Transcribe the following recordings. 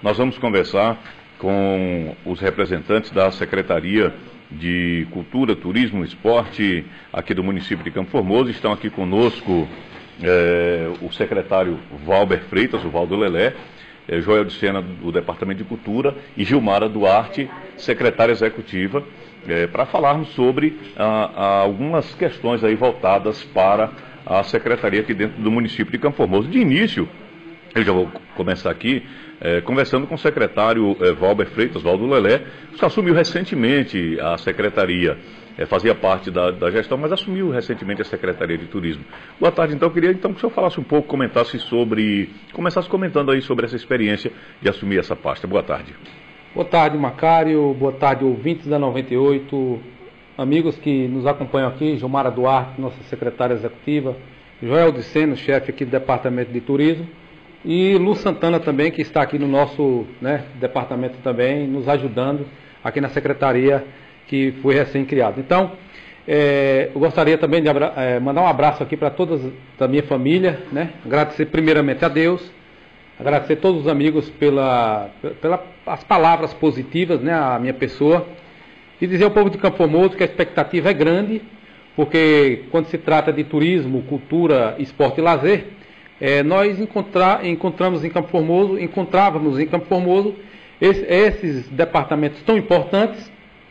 nós vamos conversar com os representantes da Secretaria de Cultura, Turismo e Esporte aqui do município de Campo Formoso. Estão aqui conosco o secretário Valber Freitas, o Valdo Lelé, Joel de Sena, do Departamento de Cultura, e Gilmara Duarte, secretária executiva, para falarmos sobre algumas questões aí voltadas para a secretaria aqui dentro do município de Campo Formoso. De início, eu já vou começar aqui conversando com o secretário Valber Freitas, Valdo Lelé, que assumiu recentemente a secretaria, fazia parte da gestão, mas assumiu recentemente a Secretaria de Turismo. Boa tarde, então. Eu queria que o senhor falasse um pouco, começasse comentando aí sobre essa experiência de assumir essa pasta. Boa tarde. Boa tarde, Macário. Boa tarde, ouvintes da 98, amigos que nos acompanham aqui, Gilmara Duarte, nossa secretária executiva, Joel de Sena, chefe aqui do Departamento de Turismo, e Lu Santana também, que está aqui no nosso departamento também, nos ajudando aqui na secretaria que foi recém-criada. Então, eu gostaria também de mandar um abraço aqui para todas da minha família, agradecer primeiramente a Deus, agradecer a todos os amigos pelas palavras positivas, à minha pessoa, e dizer ao povo de Campo Formoso que a expectativa é grande, porque quando se trata de turismo, cultura, esporte e lazer, nós encontrávamos em Campo Formoso esses departamentos tão importantes,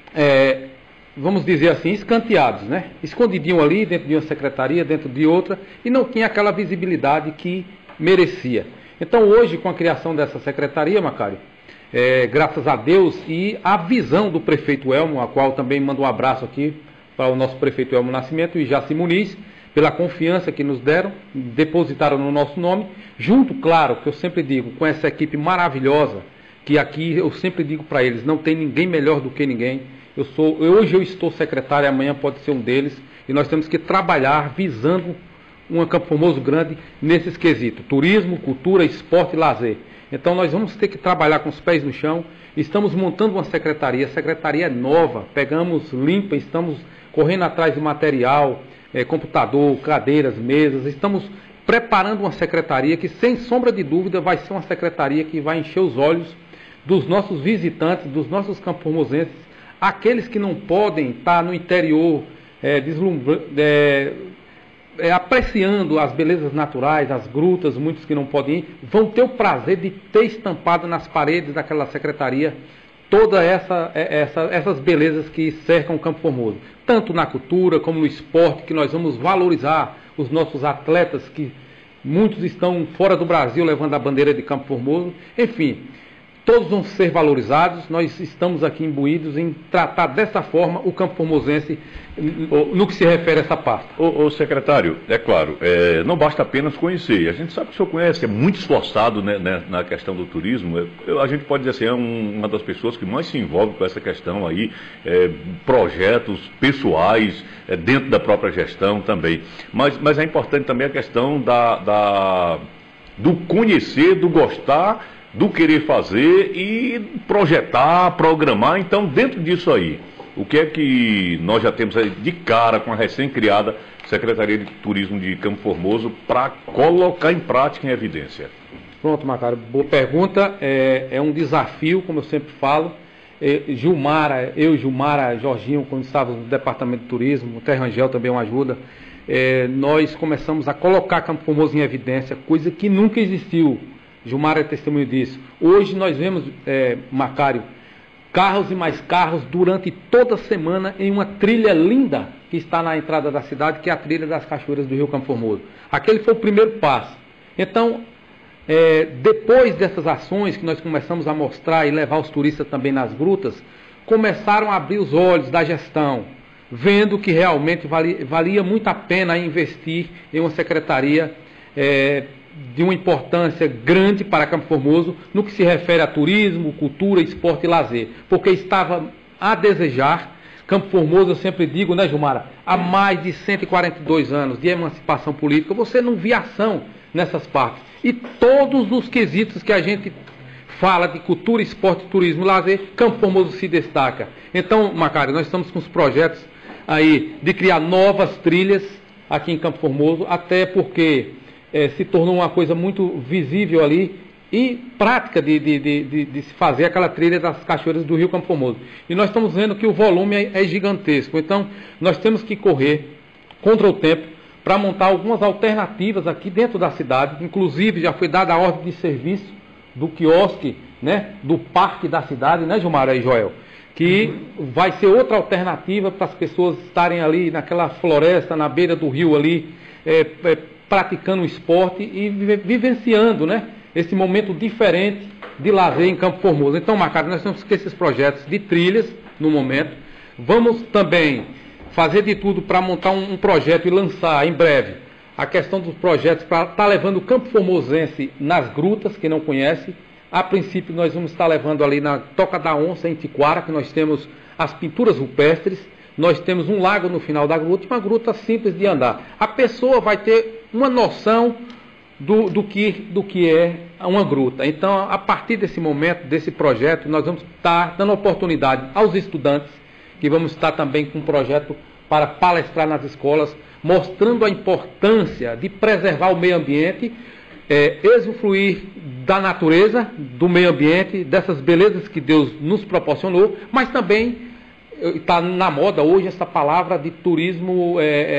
vamos dizer assim, escanteados, escondidinho ali dentro de uma secretaria, dentro de outra, e não tinha aquela visibilidade que merecia. Então hoje, com a criação dessa secretaria, Macário, graças a Deus e a visão do prefeito Elmo, a qual também mando um abraço aqui para o nosso prefeito Elmo Nascimento e Jaci Muniz, pela confiança que nos deram, depositaram no nosso nome, junto, claro, que eu sempre digo, com essa equipe maravilhosa, que aqui eu sempre digo para eles, não tem ninguém melhor do que ninguém. Hoje eu estou secretário, amanhã pode ser um deles, e nós temos que trabalhar visando um Campo Formoso grande nesses quesitos, turismo, cultura, esporte e lazer. Então nós vamos ter que trabalhar com os pés no chão. Estamos montando uma secretaria, a secretaria é nova, pegamos limpa, estamos correndo atrás de material, computador, cadeiras, mesas, estamos preparando uma secretaria que, sem sombra de dúvida, vai ser uma secretaria que vai encher os olhos dos nossos visitantes, dos nossos campoformosenses, aqueles que não podem estar no interior apreciando as belezas naturais, as grutas, muitos que não podem ir, vão ter o prazer de ter estampado nas paredes daquela secretaria todas essas belezas que cercam o Campo Formoso, tanto na cultura como no esporte, que nós vamos valorizar os nossos atletas, que muitos estão fora do Brasil levando a bandeira de Campo Formoso. Enfim, todos vão ser valorizados. Nós estamos aqui imbuídos em tratar dessa forma o Campo Formosense no que se refere a essa pasta. Ô secretário, é claro, não basta apenas conhecer. A gente sabe que o senhor conhece, é muito esforçado na questão do turismo. A gente pode dizer assim, é uma das pessoas que mais se envolve com essa questão aí, projetos pessoais, dentro da própria gestão também. Mas é importante também a questão do conhecer, do gostar, do querer fazer e projetar, programar. Então, dentro disso aí, o que é que nós já temos aí de cara com a recém-criada Secretaria de Turismo de Campo Formoso para colocar em prática, em evidência? Pronto, Macário, boa pergunta. É um desafio, como eu sempre falo. Gilmara, Jorginho, quando estávamos no Departamento de Turismo, o Terrangel também uma ajuda, nós começamos a colocar Campo Formoso em evidência, coisa que nunca existiu. Gilmar é testemunho disso. Hoje nós vemos, Macário, carros e mais carros durante toda a semana em uma trilha linda que está na entrada da cidade, que é a trilha das cachoeiras do Rio Campo Formoso. Aquele foi o primeiro passo. Então, depois dessas ações que nós começamos a mostrar e levar os turistas também nas grutas, começaram a abrir os olhos da gestão, vendo que realmente valia muito a pena investir em uma secretaria de uma importância grande para Campo Formoso no que se refere a turismo, cultura, esporte e lazer, porque estava a desejar. Campo Formoso, eu sempre digo, Gilmara, há mais de 142 anos de emancipação política, você não via ação nessas partes. E todos os quesitos que a gente fala de cultura, esporte, turismo e lazer, Campo Formoso se destaca. Então, Macário, nós estamos com os projetos aí de criar novas trilhas aqui em Campo Formoso, até porque se tornou uma coisa muito visível ali e prática de se fazer aquela trilha das cachoeiras do Rio Campo Formoso. E nós estamos vendo que o volume é gigantesco, então nós temos que correr contra o tempo para montar algumas alternativas aqui dentro da cidade. Inclusive já foi dada a ordem de serviço do quiosque, né, do parque da cidade, né, Gilmar e Joel, que vai ser outra alternativa para as pessoas estarem ali naquela floresta, na beira do rio ali, praticando esporte e vivenciando, né, esse momento diferente de lazer em Campo Formoso. Então, Macário, nós temos que esses projetos de trilhas no momento. Vamos também fazer de tudo para montar um projeto e lançar em breve a questão dos projetos para estar levando o Campo Formosense nas grutas, que não conhece. A princípio, nós vamos estar levando ali na Toca da Onça, em Tiquara, que nós temos as pinturas rupestres, nós temos um lago no final da gruta, uma gruta simples de andar. A pessoa vai ter uma noção do que é uma gruta. Então, a partir desse momento, desse projeto, nós vamos estar dando oportunidade aos estudantes, que vamos estar também com um projeto para palestrar nas escolas, mostrando a importância de preservar o meio ambiente, usufruir da natureza, do meio ambiente, dessas belezas que Deus nos proporcionou, mas também está na moda hoje essa palavra de turismo,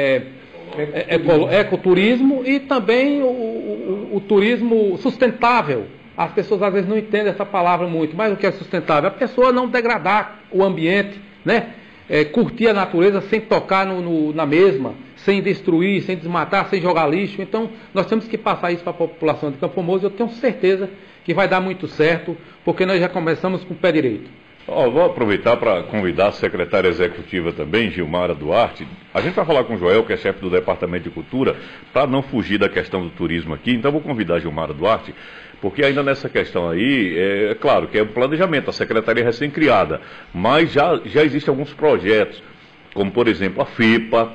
ecoturismo e também o turismo sustentável. As pessoas às vezes não entendem essa palavra muito, mas o que é sustentável? A pessoa não degradar o ambiente, né? Curtir a natureza sem tocar na mesma, sem destruir, sem desmatar, sem jogar lixo. Então, nós temos que passar isso para a população de Campo Formoso. Eu tenho certeza que vai dar muito certo, porque nós já começamos com o pé direito. Vou aproveitar para convidar a secretária executiva também, Gilmara Duarte. A gente vai falar com o Joel, que é chefe do Departamento de Cultura, para não fugir da questão do turismo aqui. Então, vou convidar a Gilmara Duarte, porque ainda nessa questão aí, é claro que é um planejamento, a secretaria é recém-criada, mas já existem alguns projetos, como por exemplo a FIPA,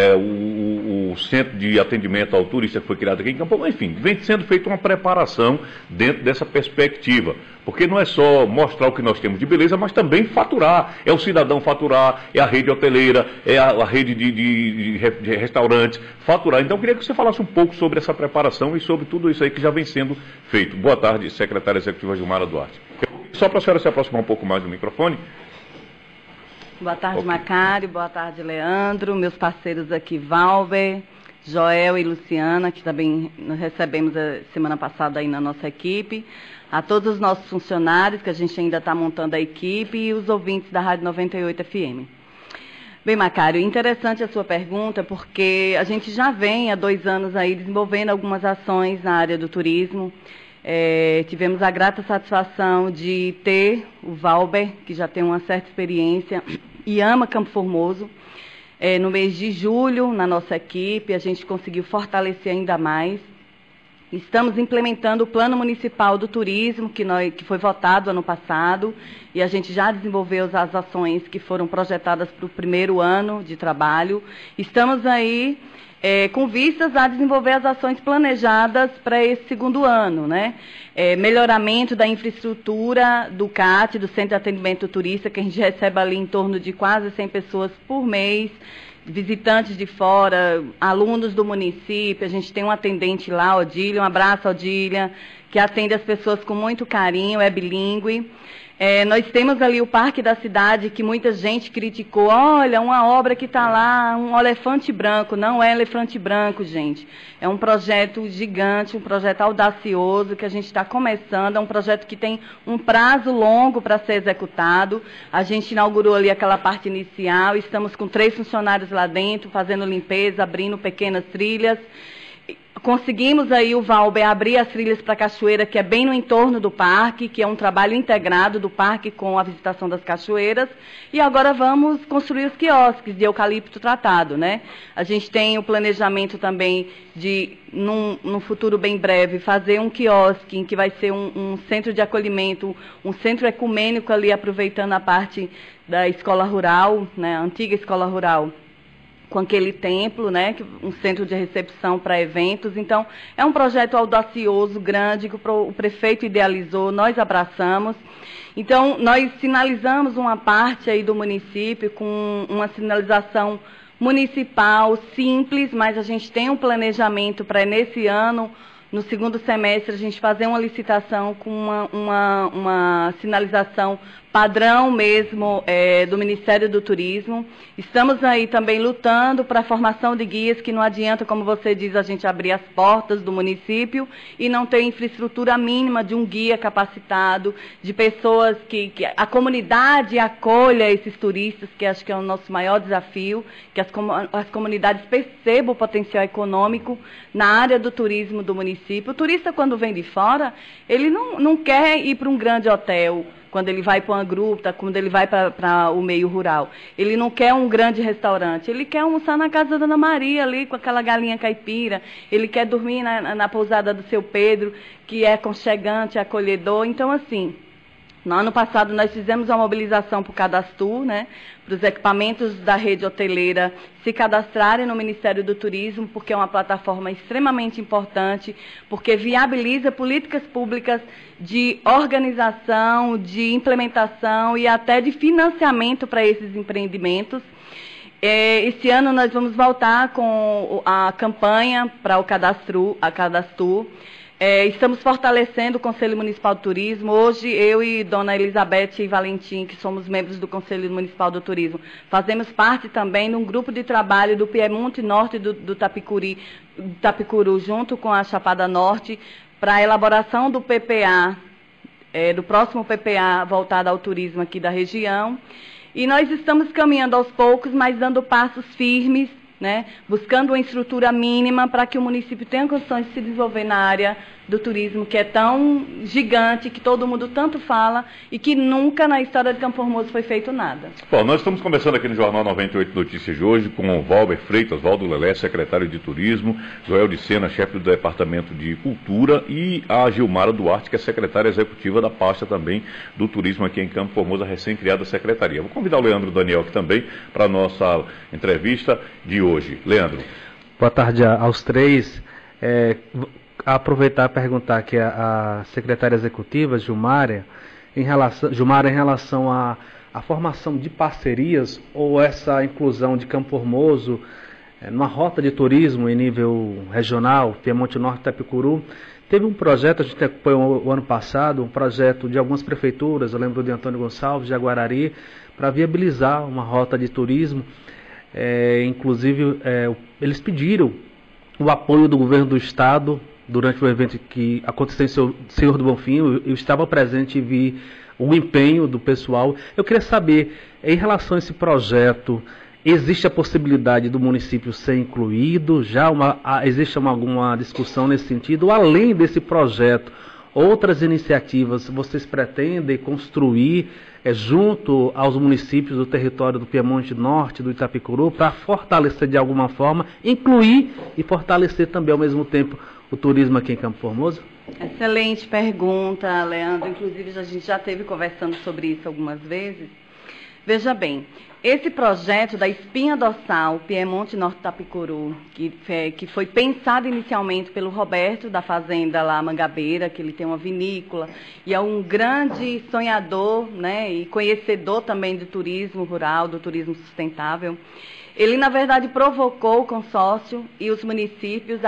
o Centro de Atendimento ao Turista que foi criado aqui em Campo Formoso, enfim, vem sendo feita uma preparação dentro dessa perspectiva, porque não é só mostrar o que nós temos de beleza, mas também faturar, é o cidadão faturar, é a rede hoteleira, é a rede de restaurantes, faturar. Então eu queria que você falasse um pouco sobre essa preparação e sobre tudo isso aí que já vem sendo feito. Boa tarde, secretária executiva Gilmara Duarte. Só para a senhora se aproximar um pouco mais do microfone. Boa tarde, Macário. Boa tarde, Leandro. Meus parceiros aqui, Valber, Joel e Luciana, que também nós recebemos a semana passada aí na nossa equipe. A todos os nossos funcionários, que a gente ainda está montando a equipe, e os ouvintes da Rádio 98 FM. Bem, Macário, interessante a sua pergunta, porque a gente já vem há 2 anos aí desenvolvendo algumas ações na área do turismo. Tivemos a grata satisfação de ter o Valber, que já tem uma certa experiência e ama Campo Formoso. No mês de julho, na nossa equipe, a gente conseguiu fortalecer ainda mais. Estamos implementando o Plano Municipal do Turismo, que foi votado ano passado, e a gente já desenvolveu as ações que foram projetadas para o primeiro ano de trabalho. Estamos aí com vistas a desenvolver as ações planejadas para esse segundo ano, né? Melhoramento da infraestrutura do CAT, do Centro de Atendimento Turista, que a gente recebe ali em torno de quase 100 pessoas por mês, visitantes de fora, alunos do município. A gente tem um atendente lá, Odília, um abraço, Odília, que atende as pessoas com muito carinho, é bilíngue. Nós temos ali o Parque da Cidade, que muita gente criticou. Olha, uma obra que está lá, um elefante branco. Não é elefante branco, gente. É um projeto gigante, um projeto audacioso que a gente está começando. É um projeto que tem um prazo longo para ser executado. A gente inaugurou ali aquela parte inicial. Estamos com 3 funcionários lá dentro, fazendo limpeza, abrindo pequenas trilhas. Conseguimos aí, o Valber, abrir as trilhas para a cachoeira, que é bem no entorno do parque, que é um trabalho integrado do parque com a visitação das cachoeiras. E agora vamos construir os quiosques de eucalipto tratado, né? A gente tem o planejamento também de, num futuro bem breve, fazer um quiosque, em que vai ser um centro de acolhimento, um centro ecumênico ali, aproveitando a parte da escola rural, né, a antiga escola rural, com aquele templo, né, um centro de recepção para eventos. Então, é um projeto audacioso, grande, que o prefeito idealizou, nós abraçamos. Então, nós sinalizamos uma parte aí do município com uma sinalização municipal simples, mas a gente tem um planejamento para, nesse ano, no segundo semestre, a gente fazer uma licitação com uma sinalização padrão mesmo do Ministério do Turismo. Estamos aí também lutando para a formação de guias, que não adianta, como você diz, a gente abrir as portas do município e não ter infraestrutura mínima de um guia capacitado, de pessoas que a comunidade acolha esses turistas, que acho que é o nosso maior desafio, que as comunidades percebam o potencial econômico na área do turismo do município. O turista, quando vem de fora, ele não quer ir para um grande hotel, quando ele vai para uma gruta, quando ele vai para o meio rural. Ele não quer um grande restaurante, ele quer almoçar na casa da Dona Maria, ali com aquela galinha caipira, ele quer dormir na pousada do Seu Pedro, que é aconchegante, acolhedor. Então, assim, no ano passado nós fizemos uma mobilização para o Cadastro, né, para os equipamentos da rede hoteleira se cadastrarem no Ministério do Turismo, porque é uma plataforma extremamente importante, porque viabiliza políticas públicas de organização, de implementação e até de financiamento para esses empreendimentos. Esse ano nós vamos voltar com a campanha para o Cadastro. Estamos fortalecendo o Conselho Municipal do Turismo. Hoje, eu e Dona Elizabeth e Valentim, que somos membros do Conselho Municipal do Turismo, fazemos parte também de um grupo de trabalho do Piemonte Norte do Itapicuru, junto com a Chapada Norte, para a elaboração do PPA, do próximo PPA voltado ao turismo aqui da região. E nós estamos caminhando aos poucos, mas dando passos firmes, né, buscando uma estrutura mínima para que o município tenha condições de se desenvolver na área do turismo, que é tão gigante, que todo mundo tanto fala e que nunca na história de Campo Formoso foi feito nada. Bom, nós estamos conversando aqui no Jornal 98 Notícias de hoje com o Valber Freitas, Valdo Lelé, secretário de Turismo, Joel de Sena, chefe do Departamento de Cultura, e a Gilmara Duarte, que é secretária executiva da pasta também do turismo aqui em Campo Formoso, a recém-criada secretaria. Vou convidar o Leandro Daniel aqui também para a nossa entrevista de hoje. Leandro. Boa tarde aos três. Aproveitar e perguntar aqui a secretária executiva, Gilmara, em relação à formação de parcerias ou essa inclusão de Campo Formoso numa rota de turismo em nível regional, Piemonte Norte, Itapicuru. Teve um projeto, a gente acompanhou o ano passado, um projeto de algumas prefeituras, eu lembro de Antônio Gonçalves, de Aguarari, para viabilizar uma rota de turismo. Inclusive, eles pediram o apoio do governo do estado durante o evento que aconteceu em Senhor do Bonfim. Eu estava presente e vi o empenho do pessoal. Eu queria saber, em relação a esse projeto, existe a possibilidade do município ser incluído? Existe alguma discussão nesse sentido? Além desse projeto, outras iniciativas vocês pretendem construir junto aos municípios do território do Piemonte Norte, do Itapicuru, para fortalecer de alguma forma, incluir e fortalecer também ao mesmo tempo o turismo aqui em Campo Formoso? Excelente pergunta, Leandro. Inclusive, a gente já esteve conversando sobre isso algumas vezes. Veja bem, esse projeto da espinha dorsal Piemonte Norte Itapicuru, que foi pensado inicialmente pelo Roberto da Fazenda lá Mangabeira, que ele tem uma vinícola e é um grande sonhador, né, e conhecedor também do turismo rural, do turismo sustentável. Ele, na verdade, provocou o consórcio e os municípios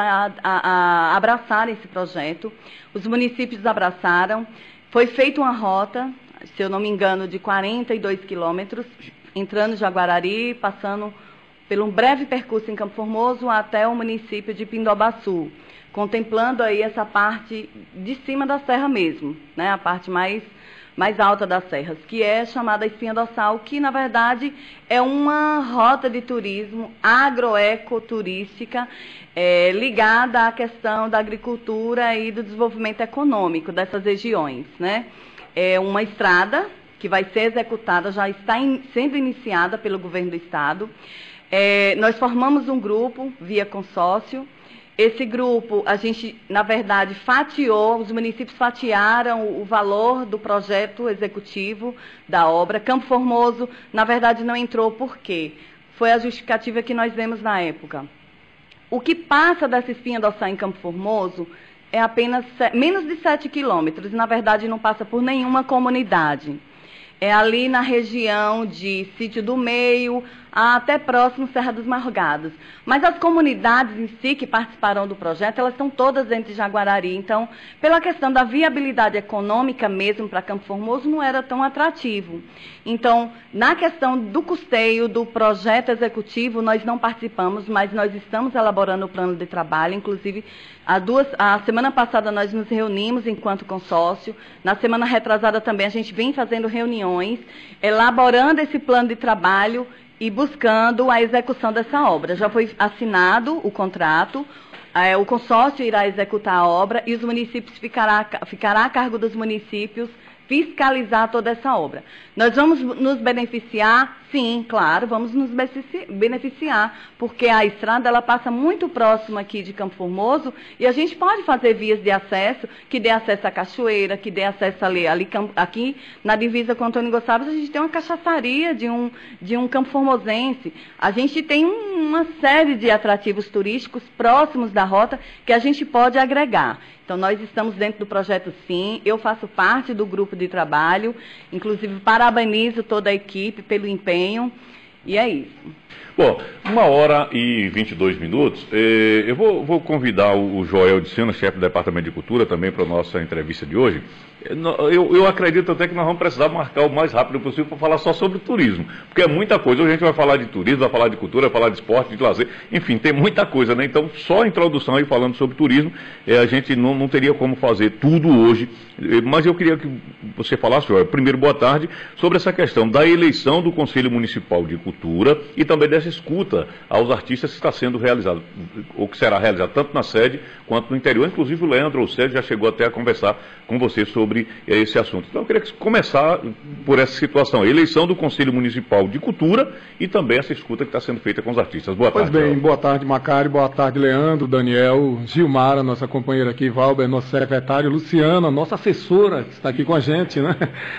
a abraçarem esse projeto. Os municípios abraçaram. Foi feita uma rota, se eu não me engano, de 42 quilômetros, entrando de Aguarari, passando por um breve percurso em Campo Formoso até o município de Pindobaçu, contemplando aí essa parte de cima da serra mesmo, né, a parte mais alta das serras, que é chamada espinha dorsal, que na verdade é uma rota de turismo agroecoturística ligada à questão da agricultura e do desenvolvimento econômico dessas regiões, né? É uma estrada que vai ser executada, já está sendo iniciada pelo governo do estado. Nós formamos um grupo via consórcio. Esse grupo, a gente, na verdade, fatiou, os municípios fatiaram o valor do projeto executivo da obra. Campo Formoso, na verdade, não entrou. Por quê? Foi a justificativa que nós demos na época. O que passa dessa espinha dorsal em Campo Formoso é apenas menos de 7 quilômetros, e, na verdade, não passa por nenhuma comunidade. é ali na região de Sítio do Meio, até próximo Serra dos Morgados. Mas as comunidades em si que participarão do projeto, elas estão todas dentro de Jaguarari. Então, pela questão da viabilidade econômica mesmo para Campo Formoso, não era tão atrativo. Então, na questão do custeio do projeto executivo, nós não participamos, mas nós estamos elaborando o plano de trabalho. Inclusive, a semana passada nós nos reunimos enquanto consórcio. Na semana retrasada também a gente vem fazendo reuniões, elaborando esse plano de trabalho e buscando a execução dessa obra. Já foi assinado o contrato, o consórcio irá executar a obra e os municípios ficará a cargo dos municípios fiscalizar toda essa obra. Nós vamos nos beneficiar, sim, claro, vamos nos beneficiar, porque a estrada ela passa muito próximo aqui de Campo Formoso e a gente pode fazer vias de acesso, que dê acesso à cachoeira, que dê acesso ali aqui na divisa com Antônio Gonçalves, a gente tem uma cachaçaria de um campo formosense. A gente tem uma série de atrativos turísticos próximos da rota que a gente pode agregar. Então, nós estamos dentro do projeto, sim. Eu faço parte do grupo de trabalho. Inclusive, parabenizo toda a equipe pelo empenho. E é isso. Bom, 1h22. Eu vou convidar o Joel de Sena, chefe do Departamento de Cultura, também para a nossa entrevista de hoje. Eu acredito até que nós vamos precisar marcar o mais rápido possível para falar só sobre turismo, porque é muita coisa. Hoje a gente vai falar de turismo, vai falar de cultura, vai falar de esporte, de lazer, enfim, tem muita coisa, né? Então, só a introdução aí falando sobre turismo, a gente não teria como fazer tudo hoje, mas eu queria que você falasse, Joel, primeiro, boa tarde, sobre essa questão da eleição do Conselho Municipal de Cultura e também dessa escuta aos artistas que está sendo realizado, ou que será realizado tanto na sede quanto no interior. Inclusive o Leandro Ossélio já chegou até a conversar com você sobre esse assunto. Então eu queria começar por essa situação, a eleição do Conselho Municipal de Cultura e também essa escuta que está sendo feita com os artistas. Boa tarde. Pois bem, boa tarde, Macário, boa tarde, Leandro, Daniel, Gilmara, nossa companheira aqui, Valber, nosso secretário, Luciana, nossa assessora que está aqui com a gente, né?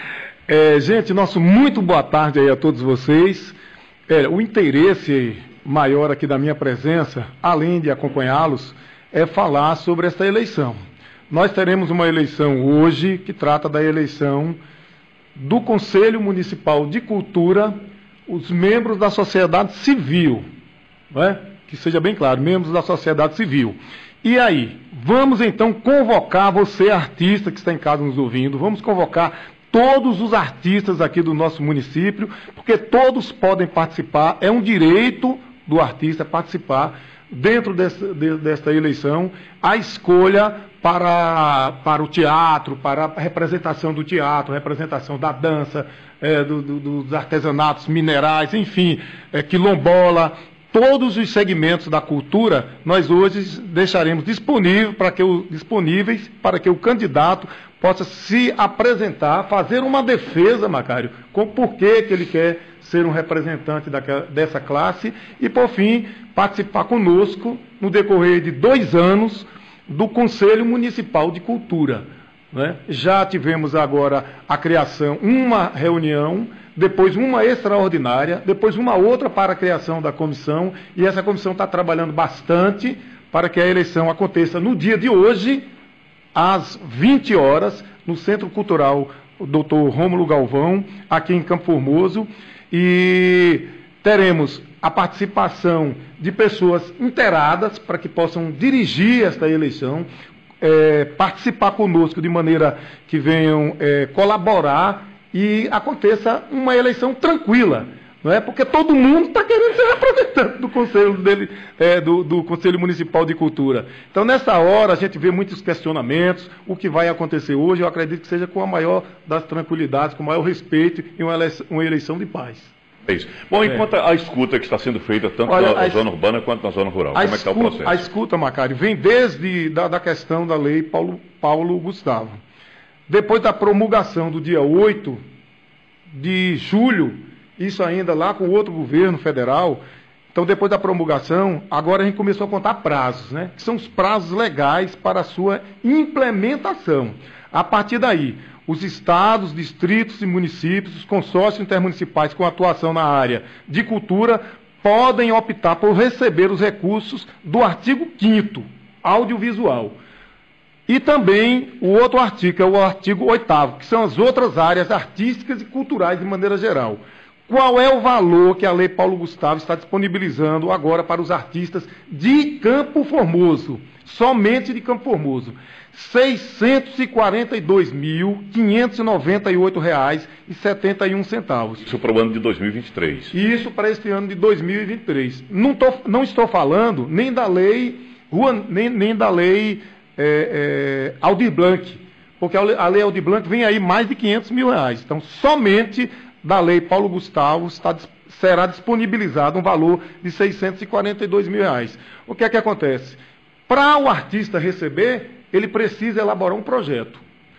Gente, nosso muito boa tarde aí a todos vocês. O interesse maior aqui da minha presença, além de acompanhá-los, é falar sobre essa eleição. Nós teremos uma eleição hoje que trata da eleição do Conselho Municipal de Cultura, os membros da sociedade civil, né? Que seja bem claro, membros da sociedade civil. E aí, vamos então convocar você, artista que está em casa nos ouvindo, vamos convocar todos os artistas aqui do nosso município, porque todos podem participar, é um direito do artista participar dentro desta eleição, a escolha para o teatro, para a representação do teatro, representação da dança, dos artesanatos minerais, enfim, quilombola, todos os segmentos da cultura, nós hoje deixaremos disponíveis para que o candidato possa se apresentar, fazer uma defesa, Macário, com por que ele quer ser um representante dessa classe e, por fim, participar conosco no decorrer de 2 anos do Conselho Municipal de Cultura, né? Já tivemos agora a criação, uma reunião, depois uma extraordinária, depois uma outra para a criação da comissão, e essa comissão está trabalhando bastante para que a eleição aconteça no dia de hoje, às 20 horas, no Centro Cultural Dr. Rômulo Galvão, aqui em Campo Formoso, e teremos a participação de pessoas inteiradas para que possam dirigir esta eleição, participar conosco de maneira que venham colaborar e aconteça uma eleição tranquila, não é? Porque todo mundo está querendo ser representante do Conselho do Conselho Municipal de Cultura. Então, nessa hora, a gente vê muitos questionamentos. O que vai acontecer hoje, eu acredito que seja com a maior das tranquilidades, com o maior respeito e uma eleição de paz. É isso. Bom, enquanto a escuta que está sendo feita tanto na zona urbana quanto na zona rural, como é que está o processo? A escuta, Macário, vem desde da questão da lei Paulo Gustavo. Depois da promulgação do dia 8 de julho, isso ainda lá com o outro governo federal, então depois da promulgação, agora a gente começou a contar prazos, né? Que são os prazos legais para a sua implementação. A partir daí, os estados, distritos e municípios, os consórcios intermunicipais com atuação na área de cultura, podem optar por receber os recursos do artigo 5º, audiovisual. E também o outro artigo, que é o artigo 8º, que são as outras áreas artísticas e culturais de maneira geral. Qual é o valor que a Lei Paulo Gustavo está disponibilizando agora para os artistas de Campo Formoso? Somente de Campo Formoso. R$ 642.598,71. Isso para o ano de 2023. Isso para este ano de 2023. Não estou falando nem da lei, nem da lei Aldir Blanc, porque a lei Aldir Blanc vem aí mais de R$ 500 mil. Então, somente da lei Paulo Gustavo será disponibilizado um valor de R$ 642 mil. O que é que acontece? Para o artista receber, ele precisa elaborar um projeto.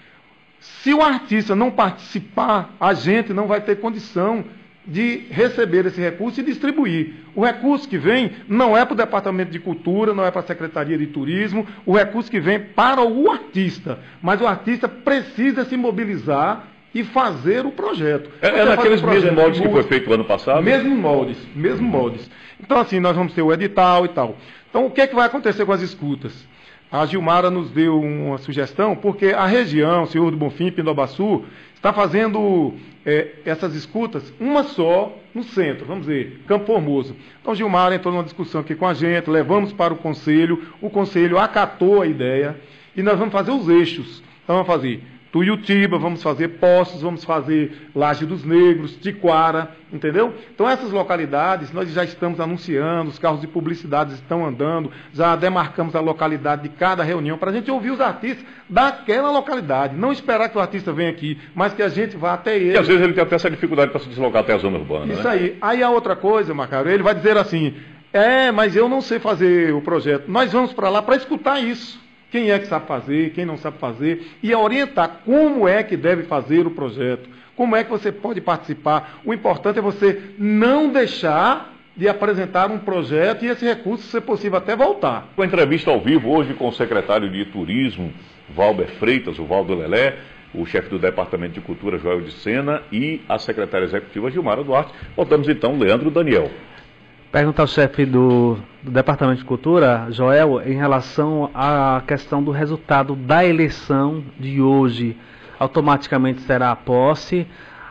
Se o artista não participar, a gente não vai ter condição de receber esse recurso e distribuir. O recurso que vem não é para o Departamento de Cultura, não é para a Secretaria de Turismo, o recurso que vem para o artista. Mas o artista precisa se mobilizar e fazer o projeto. É naqueles mesmos moldes que foi feito ano passado? Mesmos moldes. Então, assim, nós vamos ter o edital e tal. Então, o que é que vai acontecer com as escutas? A Gilmara nos deu uma sugestão, porque a região, Senhor do Bonfim, Pindobaçu, está fazendo essas escutas, uma só no centro, vamos dizer, Campo Formoso. Então, Gilmara entrou numa discussão aqui com a gente, levamos para o Conselho acatou a ideia, e nós vamos fazer os eixos. Então, vamos fazer Tuiutiba, vamos fazer Poços, vamos fazer Laje dos Negros, Tiquara, entendeu? Então essas localidades nós já estamos anunciando, os carros de publicidade estão andando, já demarcamos a localidade de cada reunião para a gente ouvir os artistas daquela localidade, não esperar que o artista venha aqui, mas que a gente vá até ele. E às vezes ele tem até essa dificuldade para se deslocar até a zona urbana, Isso né? aí. Aí a outra coisa, Macário, ele vai dizer assim, mas eu não sei fazer o projeto. Nós vamos para lá para escutar isso. Quem é que sabe fazer, quem não sabe fazer, e orientar como é que deve fazer o projeto, como é que você pode participar. O importante é você não deixar de apresentar um projeto e esse recurso, se possível, até voltar. Uma entrevista ao vivo hoje com o secretário de Turismo, Valber Freitas, o Valdo Lelé, o chefe do Departamento de Cultura, Joel de Sena, e a secretária executiva, Gilmara Duarte. Voltamos então, Leandro Daniel. Pergunta ao chefe do Departamento de Cultura, Joel, em relação à questão do resultado da eleição de hoje. Automaticamente será a posse.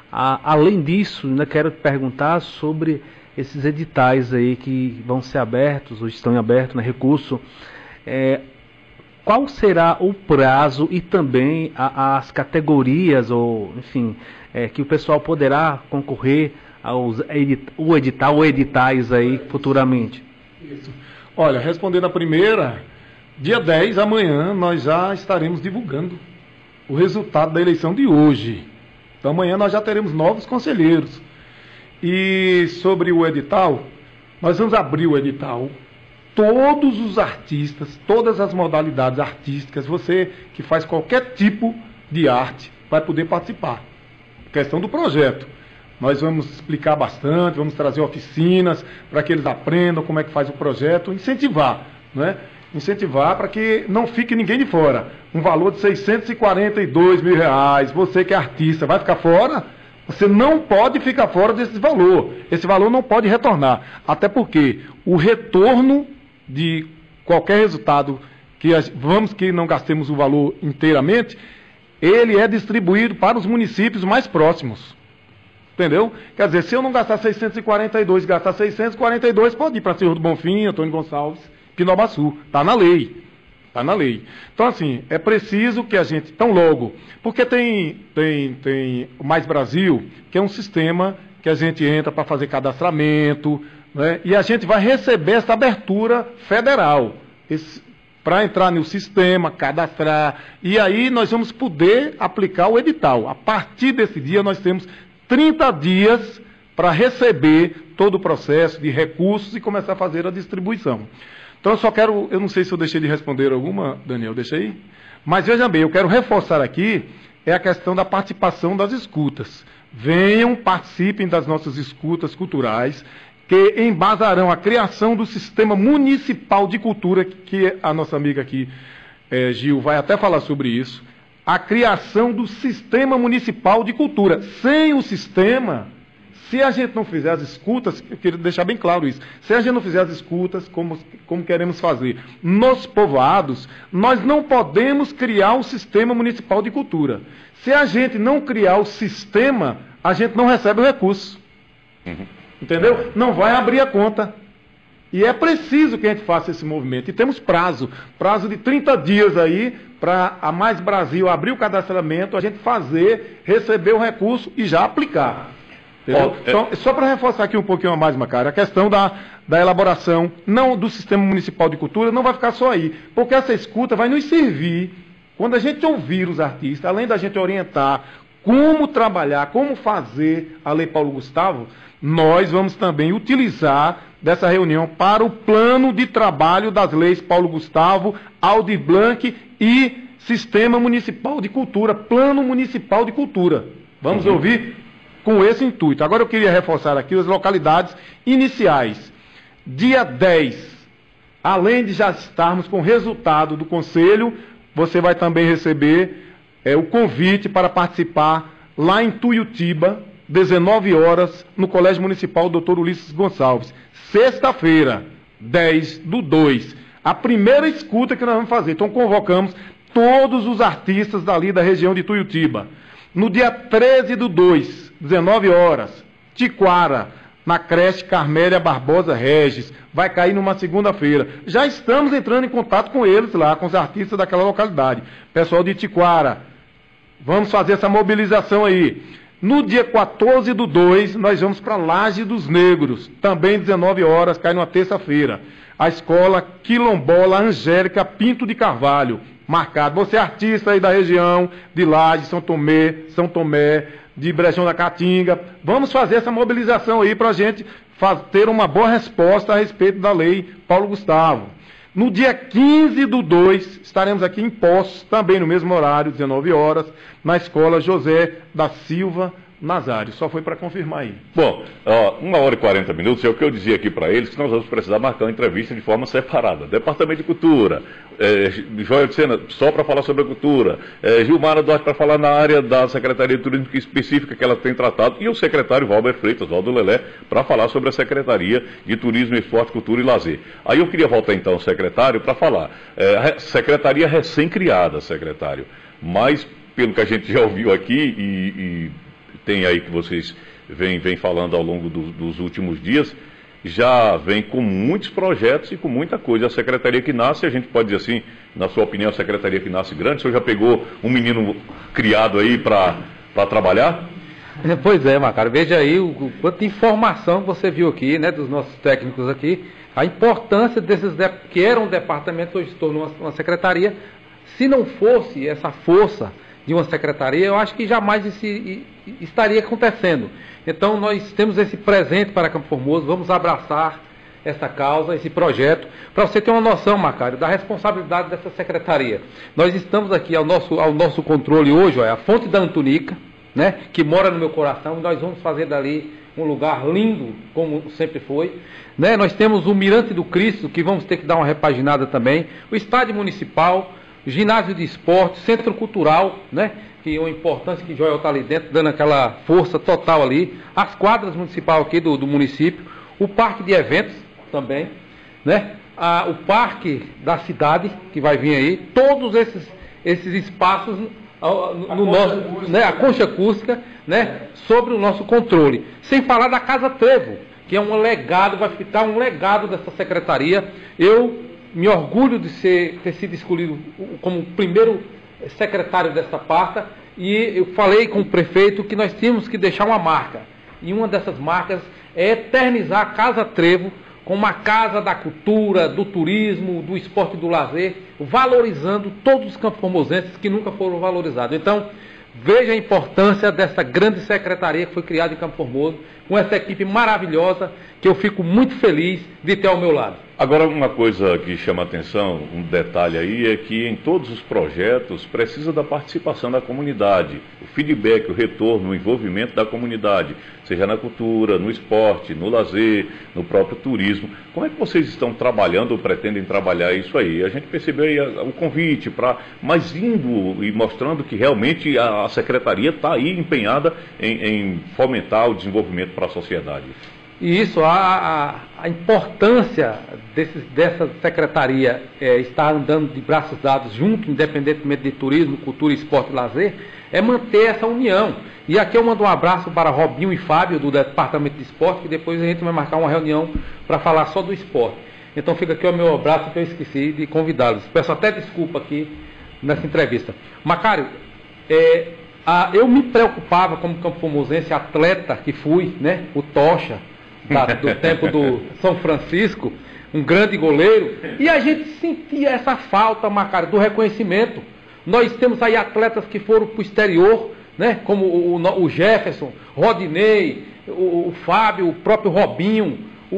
Além disso, ainda quero te perguntar sobre esses editais aí que vão ser abertos, ou estão em aberto, né, recurso. Qual será o prazo e também as categorias, ou enfim, que o pessoal poderá concorrer o edital ou editais aí futuramente? Isso. Olha, respondendo a primeira, dia 10, amanhã, nós já estaremos divulgando o resultado da eleição de hoje. Então amanhã nós já teremos novos conselheiros. E sobre o edital, nós vamos abrir o edital. Todos os artistas, todas as modalidades artísticas, você que faz qualquer tipo de arte, vai poder participar. Questão do projeto. Nós vamos explicar bastante, vamos trazer oficinas para que eles aprendam como é que faz o projeto, incentivar, né? Incentivar para que não fique ninguém de fora. Um valor de R$ 642 mil, você que é artista, vai ficar fora? Você não pode ficar fora desse valor. Esse valor não pode retornar. Até porque o retorno de qualquer resultado, vamos que não gastemos o valor inteiramente, ele é distribuído para os municípios mais próximos. Entendeu? Quer dizer, se eu não gastar 642, gastar 642, pode ir para Senhor do Bonfim, Antônio Gonçalves, Pindobaçu. Está na lei. Está na lei. Então, assim, é preciso que a gente, tão logo, porque tem o Mais Brasil, que é um sistema que a gente entra para fazer cadastramento, né? E a gente vai receber essa abertura federal, para entrar no sistema, cadastrar, e aí nós vamos poder aplicar o edital. A partir desse dia, nós temos 30 dias para receber todo o processo de recursos e começar a fazer a distribuição. Então eu não sei se eu deixei de responder alguma, Daniel, deixei? Mas veja bem, eu quero reforçar aqui, a questão da participação das escutas. Venham, participem das nossas escutas culturais, que embasarão a criação do Sistema Municipal de Cultura, que a nossa amiga aqui, Gil, vai até falar sobre isso. A criação do Sistema Municipal de Cultura. Sem o sistema, Se a gente não fizer as escutas, eu queria deixar bem claro isso, se a gente não fizer as escutas, como queremos fazer nos povoados, nós não podemos criar um sistema municipal de cultura. Se a gente não criar o sistema, a gente não recebe o recurso. Entendeu? Não vai abrir a conta. E é preciso que a gente faça esse movimento. E temos prazo de 30 dias aí, para a Mais Brasil abrir o cadastramento, a gente receber o recurso e já aplicar. Entendeu? Então, só para reforçar aqui um pouquinho a mais, Macário, a questão da elaboração não do Sistema Municipal de Cultura não vai ficar só aí, porque essa escuta vai nos servir, quando a gente ouvir os artistas, além da gente orientar como trabalhar, como fazer a Lei Paulo Gustavo, nós vamos também utilizar dessa reunião para o plano de trabalho das leis Paulo Gustavo, Aldir Blanc e Sistema Municipal de Cultura, Plano Municipal de Cultura. Vamos ouvir com esse intuito. Agora eu queria reforçar aqui as localidades iniciais. Dia 10, além de já estarmos com o resultado do Conselho, você vai também receber o convite para participar lá em Tuiutiba, 19 horas, no Colégio Municipal Dr. Ulisses Gonçalves. Sexta-feira, 10/2, a primeira escuta que nós vamos fazer. Então convocamos todos os artistas dali da região de Tuiutiba. No dia 13/2, 19 horas, Tiquara, na creche Carmélia Barbosa Regis, vai cair numa segunda-feira. Já estamos entrando em contato com eles lá, com os artistas daquela localidade. Pessoal de Tiquara, vamos fazer essa mobilização aí. No dia 14/2, nós vamos para Laje dos Negros, também 19 horas, cai numa terça-feira. A escola Quilombola Angélica Pinto de Carvalho, marcado. Você é artista aí da região, de Laje, São Tomé, de Brejão da Caatinga. Vamos fazer essa mobilização aí para a gente ter uma boa resposta a respeito da lei Paulo Gustavo. No dia 15/2, estaremos aqui em Poços, também no mesmo horário, 19 horas, na escola José da Silva Nazário. Só foi para confirmar aí. Bom, 1h40, é o que eu dizia aqui para eles, que nós vamos precisar marcar uma entrevista de forma separada. Departamento de Cultura, Joel de Sena, só para falar sobre a cultura, Gilmara Duarte para falar na área da Secretaria de Turismo específica que ela tem tratado, e o secretário Valber Freitas, Valdo Lelé, para falar sobre a Secretaria de Turismo, Esporte, Cultura e Lazer. Aí eu queria voltar então ao secretário para falar. Secretaria recém-criada, secretário, mas pelo que a gente já ouviu aqui e tem aí que vocês vêm falando ao longo dos últimos dias, já vem com muitos projetos e com muita coisa. A secretaria que nasce, a gente pode dizer assim, na sua opinião, a secretaria que nasce grande, o senhor já pegou um menino criado aí para trabalhar? Pois é, Macário, veja aí o quanto de informação você viu aqui, né, dos nossos técnicos aqui, a importância desses que eram um departamento, hoje se tornou uma secretaria. Se não fosse essa força de uma secretaria, eu acho que jamais isso estaria acontecendo. Então nós temos esse presente para Campo Formoso, vamos abraçar essa causa, esse projeto, para você ter uma noção, Macário, da responsabilidade dessa secretaria. Nós estamos aqui ao nosso controle hoje, a Fonte da Antunica, né, que mora no meu coração, e nós vamos fazer dali um lugar lindo, como sempre foi. Né? Nós temos o Mirante do Cristo, que vamos ter que dar uma repaginada também, o Estádio Municipal, ginásio de esporte, centro cultural, né? Que é uma importância que Joel está ali dentro, dando aquela força total ali, as quadras municipais aqui do município, o parque de eventos também, né? O parque da cidade, que vai vir aí, todos esses espaços no nosso, né? A concha acústica, né? Sobre o nosso controle. Sem falar da Casa Trevo, que é um legado, vai ficar um legado dessa secretaria. Eu me orgulho de ter sido escolhido como primeiro secretário dessa pasta, e eu falei com o prefeito que nós tínhamos que deixar uma marca. E uma dessas marcas é eternizar a Casa Trevo como uma casa da cultura, do turismo, do esporte e do lazer, valorizando todos os campoformosenses que nunca foram valorizados. Então, veja a importância dessa grande secretaria que foi criada em Campo Formoso, com essa equipe maravilhosa, que eu fico muito feliz de ter ao meu lado. Agora, uma coisa que chama atenção, um detalhe aí, é que em todos os projetos precisa da participação da comunidade, o feedback, o retorno, o envolvimento da comunidade, seja na cultura, no esporte, no lazer, no próprio turismo. Como é que vocês estão trabalhando ou pretendem trabalhar isso aí? A gente percebeu aí o convite para mais indo e mostrando que realmente a Secretaria está aí empenhada em fomentar o desenvolvimento para a sociedade. E isso, a importância dessa secretaria estar andando de braços dados junto, independentemente de turismo, cultura, esporte e lazer, é manter essa união. E aqui eu mando um abraço para Robinho e Fábio, do Departamento de Esporte, que depois a gente vai marcar uma reunião para falar só do esporte. Então fica aqui o meu abraço, que eu esqueci de convidá-los. Peço até desculpa aqui nessa entrevista. Macário, eu me preocupava como campoformosense, atleta que fui, né, o Tocha, do tempo do São Francisco, um grande goleiro, e a gente sentia essa falta, Macário, do reconhecimento. Nós temos aí atletas que foram para o exterior, né, como o Jefferson, Rodinei, o Fábio, o próprio Robinho,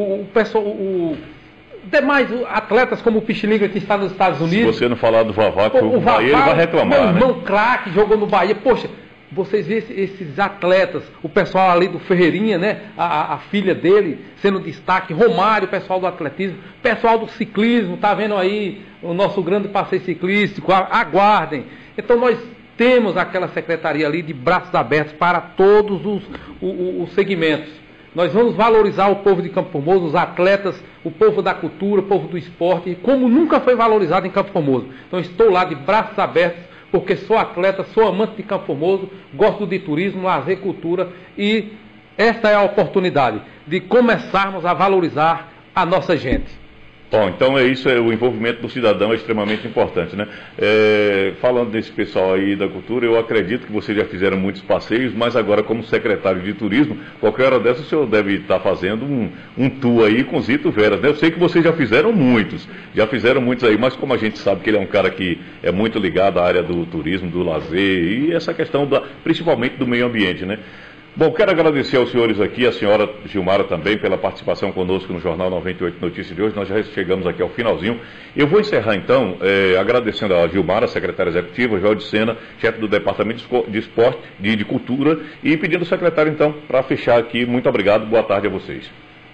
demais atletas como o Pichiliga, que está nos Estados Unidos. Se você não falar do Vavá, que o Bahia ele vai reclamar. Meu irmão craque, jogou no Bahia. Poxa, vocês veem esses atletas, o pessoal ali do Ferreirinha, né? A filha dele sendo destaque, Romário, o pessoal do atletismo, pessoal do ciclismo, tá vendo aí o nosso grande passeio ciclístico, aguardem. Então nós temos aquela secretaria ali de braços abertos para todos os segmentos. Nós vamos valorizar o povo de Campo Formoso, os atletas, o povo da cultura, o povo do esporte, como nunca foi valorizado em Campo Formoso. Então estou lá de braços abertos, porque sou atleta, sou amante de Campo Formoso, gosto de turismo, lazer, cultura, e esta é a oportunidade de começarmos a valorizar a nossa gente. Bom, então é isso, o envolvimento do cidadão é extremamente importante, né? Falando desse pessoal aí da cultura, eu acredito que vocês já fizeram muitos passeios, mas agora como secretário de turismo, qualquer hora dessa o senhor deve estar fazendo um tour aí com Zito Veras, né? Eu sei que vocês já fizeram muitos aí, mas como a gente sabe que ele é um cara que é muito ligado à área do turismo, do lazer e essa questão principalmente do meio ambiente, né? Bom, quero agradecer aos senhores aqui, a senhora Gilmara também, pela participação conosco no Jornal 98 Notícias de hoje. Nós já chegamos aqui ao finalzinho. Eu vou encerrar, então, agradecendo a Gilmara, secretária executiva, Joel de Sena, chefe do Departamento de Esporte, de Cultura, e pedindo ao secretário, então, para fechar aqui. Muito obrigado, boa tarde a vocês.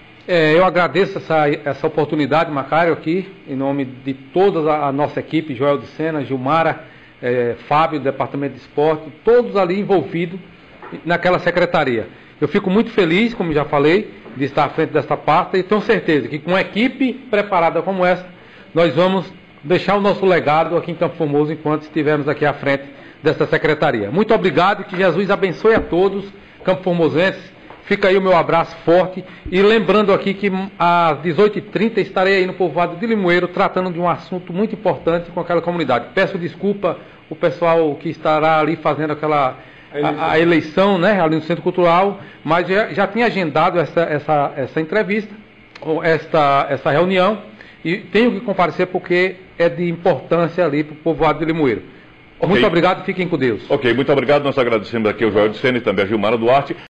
Eu agradeço essa oportunidade, Macário, aqui, em nome de toda a nossa equipe, Joel de Sena, Gilmara, Fábio, do Departamento de Esporte, todos ali envolvidos naquela secretaria. Eu fico muito feliz, como já falei, de estar à frente desta pasta e tenho certeza que com uma equipe preparada como essa, nós vamos deixar o nosso legado aqui em Campo Formoso enquanto estivermos aqui à frente desta secretaria. Muito obrigado e que Jesus abençoe a todos, Campo Formosenses. Fica aí o meu abraço forte e lembrando aqui que às 18h30 estarei aí no povoado de Limoeiro tratando de um assunto muito importante com aquela comunidade. Peço desculpa o pessoal que estará ali fazendo a eleição, né, ali no Centro Cultural, mas já tinha agendado essa entrevista, essa reunião, e tenho que comparecer porque é de importância ali para o povoado de Limoeiro. Okay. Muito obrigado, fiquem com Deus. Ok, muito obrigado, nós agradecemos aqui ao Joel de Sena e também a Gilmara Duarte.